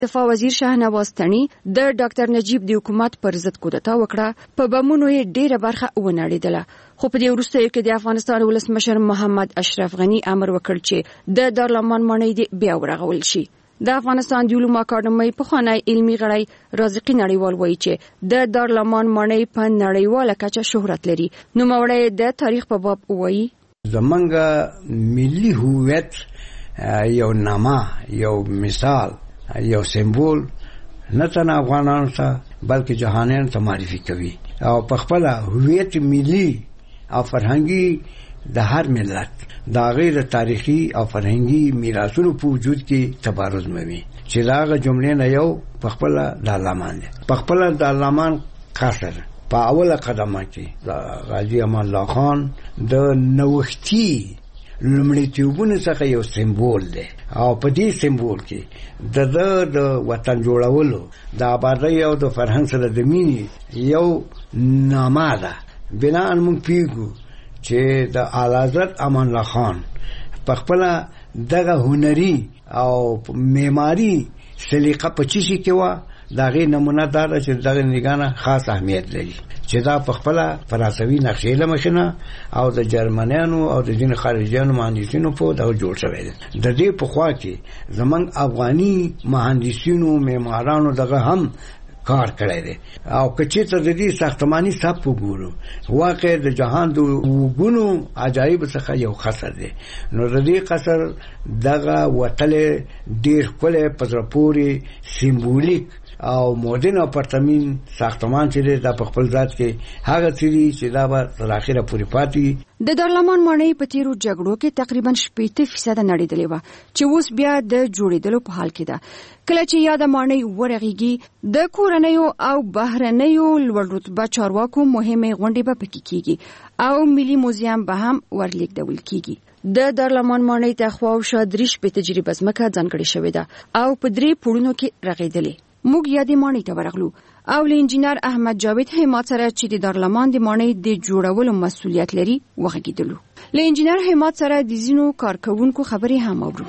دفاع وزیر شاهنواز تڼي د ډاکټر نجیب د حکومت پر ضد کودتا وکړه، په بمونو یې ډیره برخه ونړېدله. خو په دې وروسته کې د افغانستان ولسمشر محمد اشرف غني امر وکړ چې د دارالمان ماڼۍ دې بیا ورغول شي. د افغانستان د علومو اکاډمۍ پخوانی علمي غړی رازقي نړیوال وایي چې د دارالمان ماڼۍ په نړیواله کچه شهرت لري. نوموړی د تاریخ په باب وایي زمونږ ملي هویت یو نامه، یو مثال، یو سمبول نه تنه افغانانو ته بلکې جهانیانو ته معرفي کوي او په خپل هویت ملي او فرهنګي د هر ملت د غیر تاریخي او فرهنګي میراثونو په وجود کې تبارز موي چې داغه جملې نه یو په خپل دارالمان دی. په خپل دارالمان قصر په اوله قدمه کې د غازی امان الله خان د نوښتي لومړیتوبونو څخه یو سمبول دی او په دې سمبول کې د وطن جوړولو د آبادۍ او د فرهنګ سره د مینې یو نامه ده. بنا ان موږ پیږو چې د اعلی حضرت امان الله خان په خپل دغه هنري او معماري سلیقه په چی کې و دا غي نمونه دار چې دغه نگانه خاص اهمیت لري چې دا په خپل فرانسوي نقشې له مخینه او د جرمنیانو او د دین خارجيانو مهندسینو په دغه جوړ شوی دی. د دې په خوا کې زمنګ افغاني مهندسینو معمارانو دغه هم کار کړی دی او کچې ته د دې ساختماني صف وګورو واقع د جهان د وګونو عجایب څخه یو قصر دی. نو د دې قصر دغه وتل ډیر کله پزرپوري سیمبولیک او مودرن اپارتمین ساختمان چې د خپل ذات کې هغه چې دا به تر اخره پورې پاتې. د دارالمان ماڼۍ په تیرو جګړو کې تقریبا 80% نړېدلې و چې اوس بیا د جوړېدلو په حال کې ده. کله چې یاد ماڼۍ ورغېږي د کورنیو او بهرنیو لوړ رتبه چارواکو مهمه غونډې به پکې کیږي او ملي موزیم به هم ورلیږدول کیږي. د دارالمان ماڼۍ ته خواوشا 3 تجربه ځمکه ځانګړې شوې ده او په 3 پوړونو کې رغېدلې. موږ یادې ماڼۍ ته ورغلو او له انجینر احمد جاوید همت سره چې د دارالمان د ماڼۍ د جوړولو مسؤلیت لري وغږیدلو. له انجینر همت سره د ځینو کارکونکو خبرې هم اورو.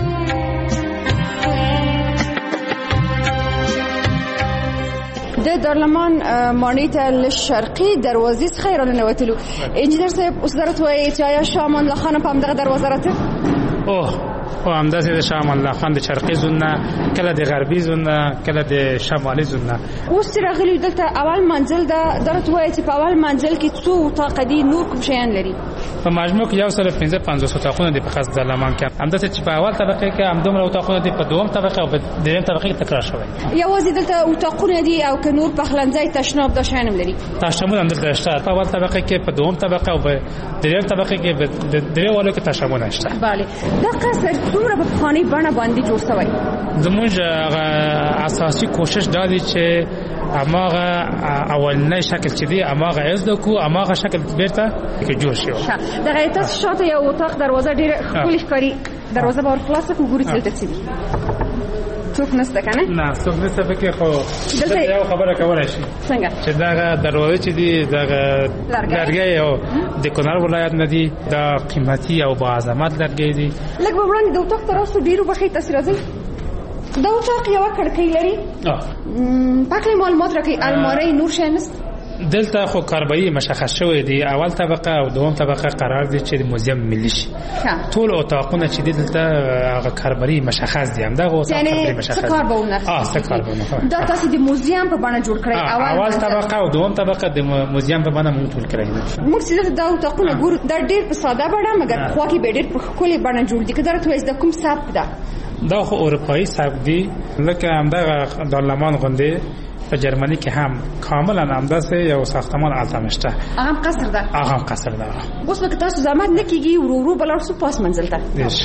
د دارالمان ماڼۍ ته له شرقي دروازې څخه راننوتلو. انجینر صاحب اوس درته وایي چې آیا شاه امان الله خان په همدغه دروازه راته؟ او همداسې د شاه امان الله خان د شرقي زون نه، کله د غربي زون نه، کله د شمالي زون نه. اوس چې راغلي دلته اول منزل ده، درته وایي چې په اول منزل کې څو اتاق دي، نور کوم شیان لري؟ په مجموع کې 155 اتاقونه دي په خاص دارالمان کې. همداسې چې په اول طبقه کې همدومره اتاقونه دي، په دوم طبقه او په دریم طبقه کې تکرار شوی. یوازې دلته اتاقونه دي او که نور پخلنځي تشناب دا شیان هم لري؟ تشناب هم دلته شته. په اول طبقه کې، په دوم طبقه او په دریم طبقه کې په درې والو کې تشناب شته. بله. دا قصر څومره په پخواني بڼه باندې جوړ شوی؟ زموږ اساسي کوشش دا دی چې اماغه اولنی شکل چې دی اماغه عزت کو اماغه شکل بیرته کې جوړ شي. د غیرت شاته یو اتاق دروازه ډیره ښکلې ښکاري، دروازه به خلاصه کو ګوري چې دلته څه دي. څوک نشته کنه؟ نه څوک نشته پکې. خو دلته یو خبره کولای شي څنګه چې دا دروازه چې دی دا لرګي او د کونړ ولایت نه دی، دا قیمتي او با عظمت لرګي دی. لکه وړاندې د اتاق تراسو ډیرو بخې تاثیر راځي. دا اتاق یو کړکۍ لري. پاکه معلومات راکې الماری نور شي نست. دلته خو کاربایی مشخص شوی دی. اول طبقه او دوم طبقه قرار دي چې موزیم ملي شي. ټول اتاقونه چې دلته هغه کاربایی مشخص دي. همدا غو څه مشخص دي. کار به ونه. څه کار به ونه. دا تاسو د موزیم په بڼه جوړ کړی. اول طبقه او دوم طبقه د موزیم په بڼه موږ جوړ کړی. موږ چې دا اتاقونه ګورو دا ډېر په ساده بڼه مګر خو کې به ډېر په ښکلې بڼه جوړ دي. کله راته د کوم سبک ده؟ دا خو اروپایي سبک دی. لکه همدغه دارالمان غوندې په جرمني کې هم کاملا همداسې یو ساختمان التمشته. هغه قصر ده. هغه قصر ده. اوس به تاسو زحمت نه کیږي ورو بلار سو پاس منزل ته.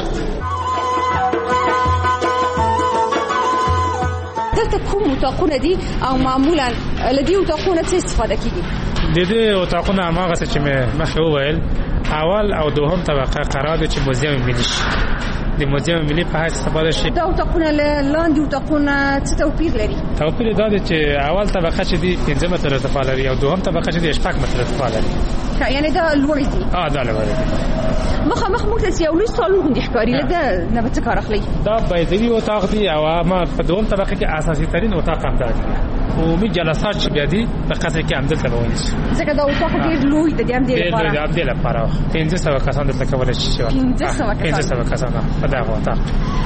دلته کوم اتاقونه دي او معمولا لدی اتاقونه څه استفاده کیږي؟ د دې اتاقونه هغه څه چې مخه وویل، اول او دوهم طبقه قرار دي چې موزیم ملي شي. د موزیم ملي په حیث استفاده شي. دا اتاقونه لاندې اتاقونه څه توپیر لري؟ توپیر دا دی چې اول طبقه چې دی 15 متره ارتفاع لري او دوهم طبقه چې دی 8 متره ارتفاع لري. یعنی دا لوړ دي. دا لوړ دي. مخامخ موږ ته یو لوی سالون غوندې ښکاري لکه نه به څه کار اخلي دا بیدوي اتاق دی او ما په دوم طبقه کې اساسي ترين اتاق هم دی عمومي جلسات چې بیا دي په قصر کې هم دلته وایي ځکه دا اتاق ډېر لوی دی هم ډېر لپاره ډېر دی لپاره 1500 کسان دلته کولای شي 1500 کسان په دا اتاق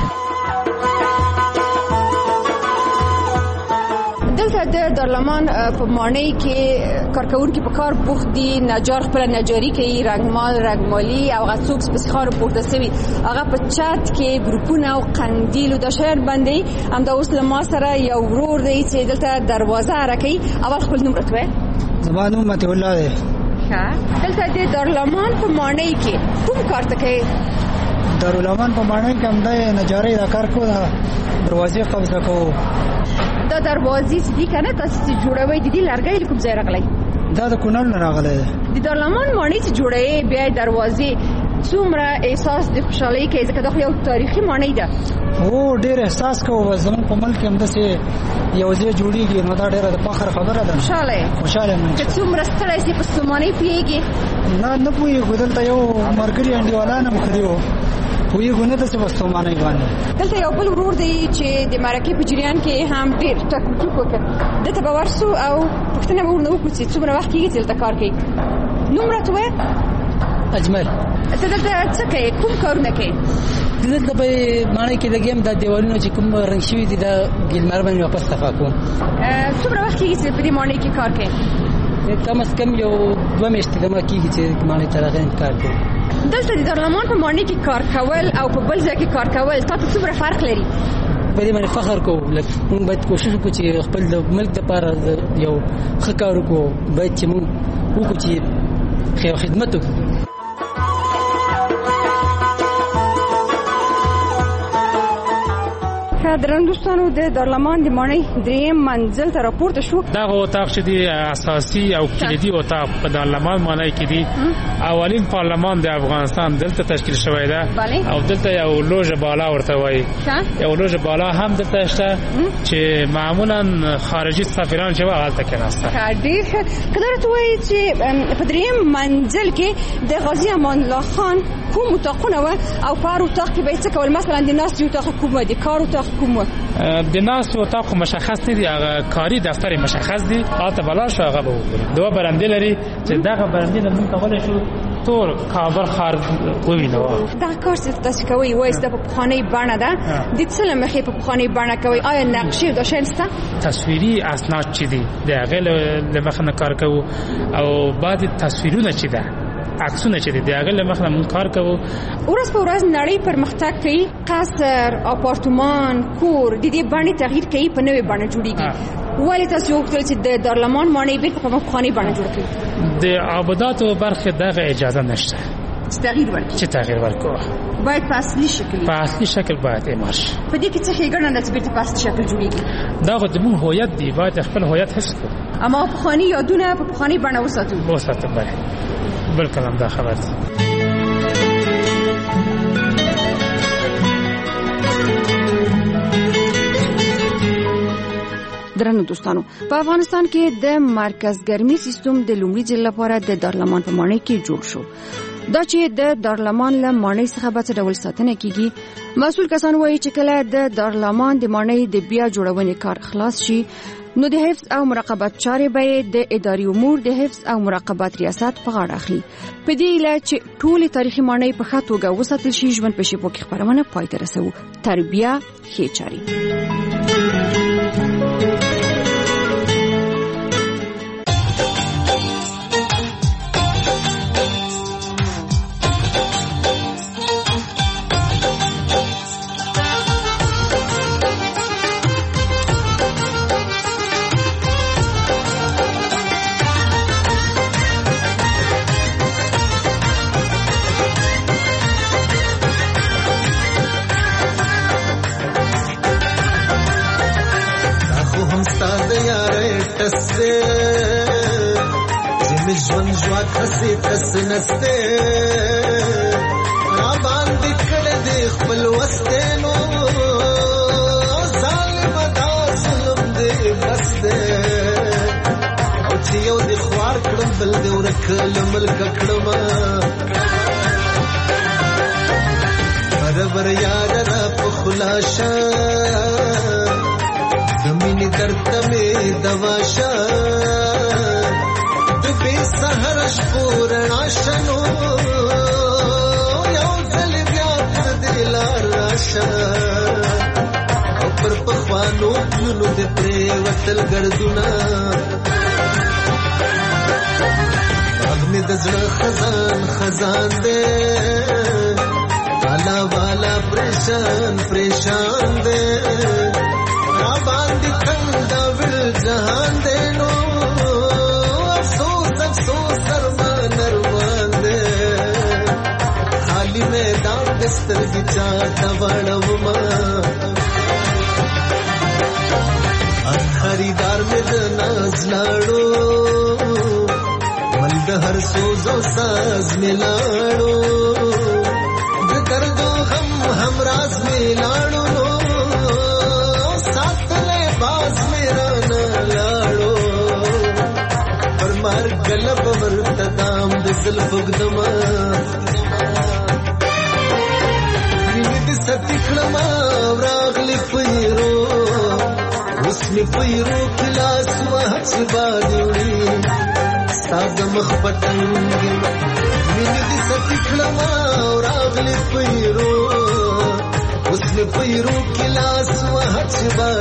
دلته د دارالمان په ماڼۍ کې کارکونکي په کار بوخت دي نجار خپل نجاري کوي رنگمالي او غڅوب سپسخار پورته سوي هغه په چت کې ګروپونه او قندیل او د شهر باندې هم د اوس لما سره یو ورور دی چې دلته دروازه راکړي اول خپل نوم راتوي زمانو مت الله دی ښه دلته د دارالمان په ماڼۍ کې کوم کار کوي دارالمان په ماڼۍ کې هم د نجاري دا کار کوي دروازې قبضه کوي دا دروازې چې دي کنه تاسو چې جوړوي د دې لرګي کوم ځای راغلی دا د کونړ نه راغلی د دارالمان ماڼۍ چې جوړوي بیا دروازې څومره احساس د خوشحالۍ کوي ځکه دا یو تاریخي ماڼۍ ده او ډېر احساس کوو زموږ په ملک هم داسې یو ځای جوړیږي نو دا ډېره د فخر خبره ده خوشاله یم چې څومره ستړی سي په ستومانۍ پوهېږي نه پوهېږو دلته یو ملګري انډیوالان هم ښه دي پوهېږو نه داسې په ستومانۍ باندې دلته یو بل ورور دی چې د مرکې په جریان کې هم ډېر ټک ټوک وکړ دلته به ورسو او پوښتنه به ورنه وکړو چې څومره وخت کېږي چې دلته کار کوي نوم راته ووایه اجمل ته دلته څه کوې کوم کارونه کوې دلته په ماڼۍ کې لګیم دا دیوالونه چې کوم رنګ شوي دي دا ګیلمار باندې واپس صفا کوم څومره وخت کېږي چې په دې ماڼۍ کې کار کوې کم از کم یو 2 میاشتې دمه کېږي چې ماڼۍ ته راغلم کار کوم دلته د دارالمان په ماڼۍ کې کار کول او په بل ځای کې کار کول تاسو څومره فرق لري په دې باندې فخر کوو موږ باید کوشش وکړو چې خپل د ملک لپاره یو ښه کار وکړو باید چې موږ وکړو چې خدمت وکړو درنو دوستانو د دارالمان د ماڼۍ دریم منزل ته راپورته شو دا اتاق چې دی اساسي او کلیدي اتاق په دارالمان ماڼۍ کې دی اولین پارلمان د افغانستان دلته تشکیل شوی دی او دلته یو لوژه بالا ورته وایي یو لوژه بالا هم دلته شته چې معمولا خارجي سفیران چې هلته کېناسته ډېر ښه که دا راته وایي چې په دریم منزل کې د غازي امان الله خان کوم اتاقونه وه او په هر اتاق کې به یې څه کول مثلا د ناستې اتاق کوم و د کار اتاق کوم و د ناستې اتاق مشخص نه دي هغه کاري دفتر مشخص دي هلته به لاړ شو هغه به وګورئ دوه برندې لري چې دغه برندې نه موږ کولی شو ټول کابل ښار ووینو دغه کار چې تاسو کوئ وایي دا په پخوانۍ بڼه ده د څه له مخې په پخوانۍ بڼه کوئ آیا نقشې او دا شیان شته تصویري اسناد چې دي د هغې له مخې نه کار کوو او بعضې تصویرونه چې ده عکسونه چې د هغه له مخې موږ کار کوو ورځ په ورځ نړۍ پرمختګ کوي قصر اپارتمان کور د دې بڼې تغییر کوي په نوې بڼه جوړیږي ولې تاسو وکړل چې د دارالمان ماڼۍ بیرته په پخوانۍ بڼه جوړه کړئ د آباداتو برخې دغه اجازه نشته چې تغییر ورکړو باید په اصلي شکل باید اعمال شي په دې کې څه ښېګڼه ده چې بیرته په اصلي شکل جوړیږي دا خو زموږ هویت دی باید خپل هویت حس کړو اما پخواني یادونه په پخوانۍ بڼه وساتو بالکل هم دا خبر دی درنو دوستانو په افغانستان کې د مرکز ګرمي سیستم د لومړي ځل لپاره د دارالمان په ماڼۍ کې جوړ شو دا چې د دارالمان له ماڼۍ څخه به څه ډول ساتنه کیږي مسؤل کسان وایي چې کله د دارالمان د ماڼۍ د بیا جوړونې کار خلاص شي نو د حفظ او مراقبت چارې به د اداري امور د حفظ او مراقبت ریاست په غاړه اخلي په دې اله چې ټول تاریخي ماڼۍ په ښه توګه وساتل شي ژوند په شیبو کې خبرونه پای ته رسوو تربیه ښې چارې خسي تسنسته را باندې کړه دې خپل وستنو ظالم دا ظلم دې بس دې او چې یو دې خوار کړم بل دې ورکل ملک کړم ور یار را پخلاشا زمین درد میں دواشا دبی سہرش پورنا شنو یو دل بیات دلار راشا پر پخوانو پلونو دے پریوتل گردونا اغنی دزڑ خزان خزان دے والا والا پریشان پریشان دے رابان دی تھنگا ول جہان دے نو افسوس افسوس ارمان ارمان دے خالی میدان بستر کی چاہتا وڑو ماں خریدار میں ناز لاڑو ملد ہر سوز و ساز میں لاڑو درد و غم ہمراز میں لاڑو ساتھ لے باز میرا نہ لاڑو پر مار گلب مرتدام دزل فگدما مینید ستکڑما وراغلی پیرو اسمی پیرو کلاس وحچ بادوڑی ساد مخبتنگی مینی دی ستکڑما اور آغلی پیرو اسمی پیرو کلاس وحچ بادوڑی